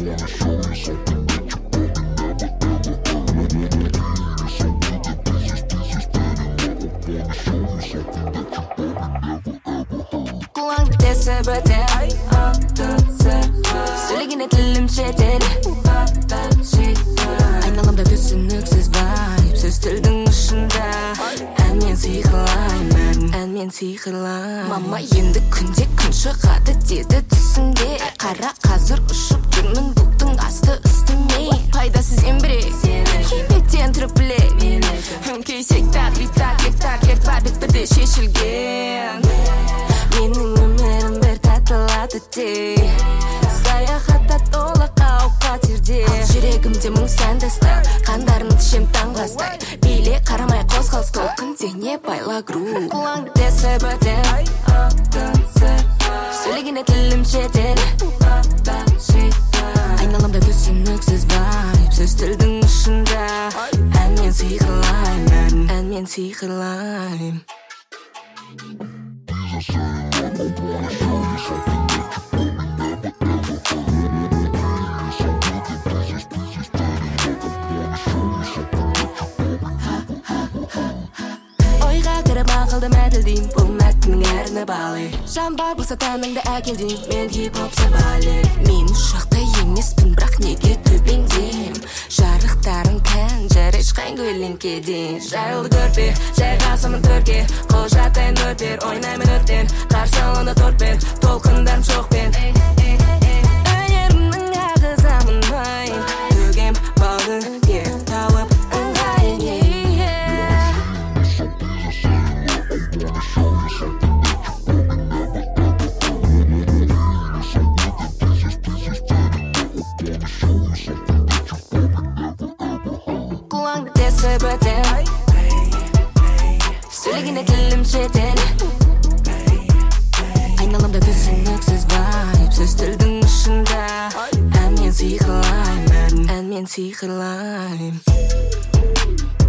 Kulağımda dese böten Söyleyine dilim çeteli Aynalımda düşünüksüz vibe Söz tilдің ұшында Ән мен сыйғылаймын Ән мен сыйғылаймын Мама енді күнде күн шығады деді түсімде Қара қазір ұшып жүрмін бұлттың асты үстіме Пайдасыз ембірек Химеттен тұрып білек Кейсек так, липтак, лектак Ертпа бітпіде шешілген Менің өмірім бір татылады де Саяхатта толы қауіп қатерде Жүрегімде мың сәндісті Қандарым тішем таңғастай Биле қарамай қозғалыс толқын дене байла гру Құлаңды десе бөтен Сөйлегене тілім жетел Айналымда түсініксіз вайб Сөз тілдің ұшында Ән мен сыйғылаймын Ән мен сыйғылаймын Ойға кіріп ақылды мәтілдейм Бұл мәтіннің әріні балы Жан бар болса тәніңді әкелдейм Мен хип-хоп сабалы Мен ұшақта емеспін бірақ неге төбеңдем Жарықтарың кән жар ешқайын көлеңкеден Жайлы көрпе жайғасымын төрге Қол жатайын өтер ойнаймын өттен Қарсы алына торпен толқындарым шоқпен Өнерімнің ағызамын ойын Төгем бауды кер тауып ыңғайын Kulağımda dese böten Söyleyine dilim çetel Aynalımda düşünüksüz vibe Söz tilдің ұшында Ән мен сыйғылаймын Ән мен сыйғылаймын